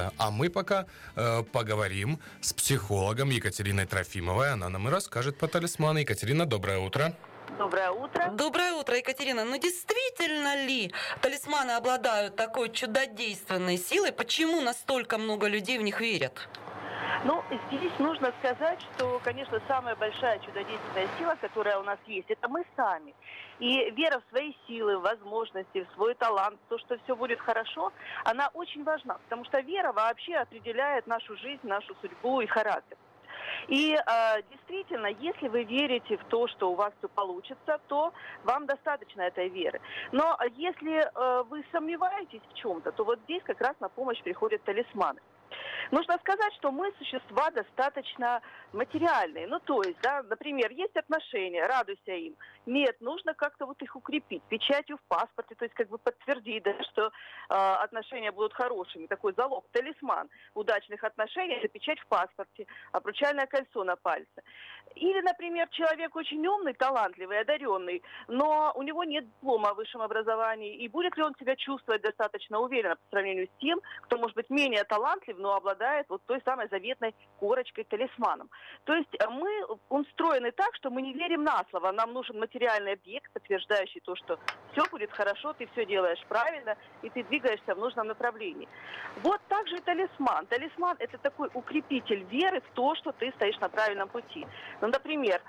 Да. А мы пока поговорим с психологом Екатериной Трофимовой. Она нам и расскажет по талисману. Екатерина, доброе утро. Доброе утро. Доброе утро, Екатерина. Ну, действительно ли талисманы обладают такой чудодейственной силой? Почему настолько много людей в них верят? Ну, здесь нужно сказать, что, конечно, самая большая чудодейственная сила, которая у нас есть, это мы сами. И вера в свои силы, в возможности, в свой талант, в то, что все будет хорошо, она очень важна, потому что вера вообще определяет нашу жизнь, нашу судьбу и характер. И действительно, если вы верите в то, что у вас все получится, то вам достаточно этой веры. Но если вы сомневаетесь в чем-то, то вот здесь как раз на помощь приходят талисманы. Нужно сказать, что мы существа достаточно материальные. Ну, то есть, да, например, есть отношения, радуйся им. Нет, нужно как-то вот их укрепить печатью в паспорте, то есть как бы подтвердить, да, что отношения будут хорошими. Такой залог, талисман удачных отношений – это печать в паспорте, обручальное кольцо на пальце. Или, например, человек очень умный, талантливый, одаренный, но у него нет диплома о высшем образовании. И будет ли он себя чувствовать достаточно уверенно по сравнению с тем, кто, может быть, менее талантлив, но обладает вот той самой заветной корочкой, талисманом. То есть мы устроены так, что мы не верим на слово. Нам нужен материальный объект, подтверждающий то, что все будет хорошо, ты все делаешь правильно, и ты двигаешься в нужном направлении. Вот так же и талисман. Талисман – это такой укрепитель веры в то, что ты стоишь на правильном пути. Ну, например,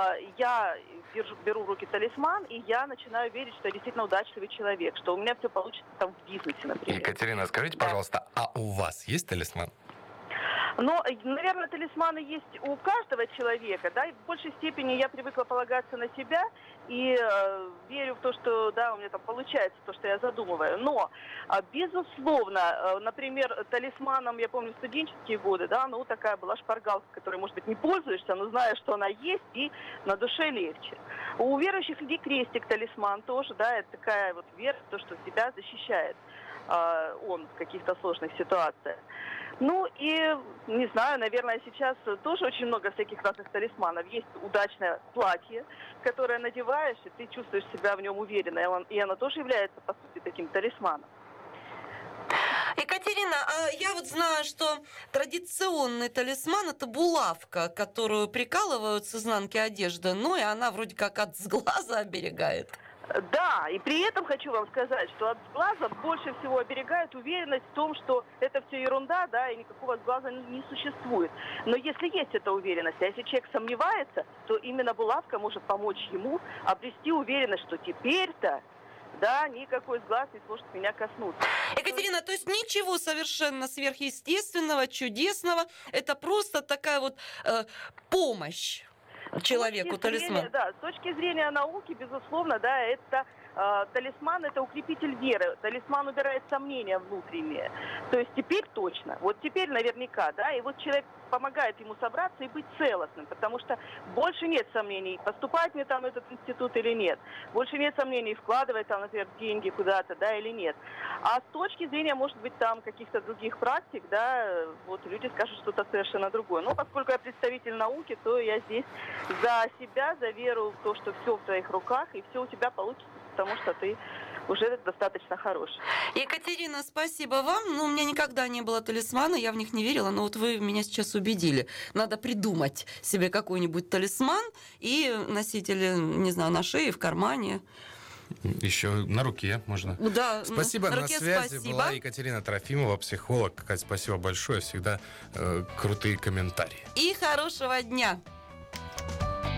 я беру в руки талисман, и я начинаю верить, что я действительно удачливый человек, что у меня все получится там в бизнесе, например. Екатерина, скажите, пожалуйста, а у вас есть талисман? Но, наверное, талисманы есть у каждого человека, да, и в большей степени я привыкла полагаться на себя и верю в то, что, да, у меня там получается то, что я задумываю. Но, безусловно, например, талисманом, я помню, студенческие годы, да, ну, такая была шпаргалка, которой, может быть, не пользуешься, но знаешь, что она есть, и на душе легче. У верующих людей крестик, талисман тоже, да, это такая вот вера в то, что тебя защищает он в каких-то сложных ситуациях. Ну и, не знаю, наверное, сейчас тоже очень много всяких разных талисманов. Есть удачное платье, которое надеваешь, и ты чувствуешь себя в нем уверенно. И оно тоже является, по сути, таким талисманом. Екатерина, а я вот знаю, что традиционный талисман – это булавка, которую прикалывают с изнанки одежды, ну и она вроде как от сглаза оберегает. Да, и при этом хочу вам сказать, что от сглаза больше всего оберегает уверенность в том, что это все ерунда, да, и никакого сглаза не существует. Но если есть эта уверенность, а если человек сомневается, то именно булавка может помочь ему обрести уверенность, что теперь-то, да, никакой сглаз не сможет меня коснуться. Екатерина, то есть ничего совершенно сверхъестественного, чудесного, это просто такая вот помощь человеку, талисман. Да, с точки зрения науки, безусловно, да, это талисман – это укрепитель веры. Талисман убирает сомнения внутренние. То есть теперь точно, вот теперь наверняка, да, и вот человек помогает ему собраться и быть целостным, потому что больше нет сомнений, поступать мне там в этот институт или нет. Больше нет сомнений, вкладывать там, например, деньги куда-то, да, или нет. А с точки зрения, может быть, там каких-то других практик, да, вот люди скажут что-то совершенно другое. Но поскольку я представитель науки, то я здесь за себя, за веру в то, что все в твоих руках, и все у тебя получится, потому что ты уже достаточно хорош. Екатерина, спасибо вам. Ну, у меня никогда не было талисмана, я в них не верила, но вот вы меня сейчас убедили. Надо придумать себе какой-нибудь талисман и носить или, не знаю, на шее, в кармане. Еще на руке можно. Да, спасибо. На связи спасибо. Была Екатерина Трофимова, психолог. Кать, спасибо большое. Всегда крутые комментарии. И хорошего дня.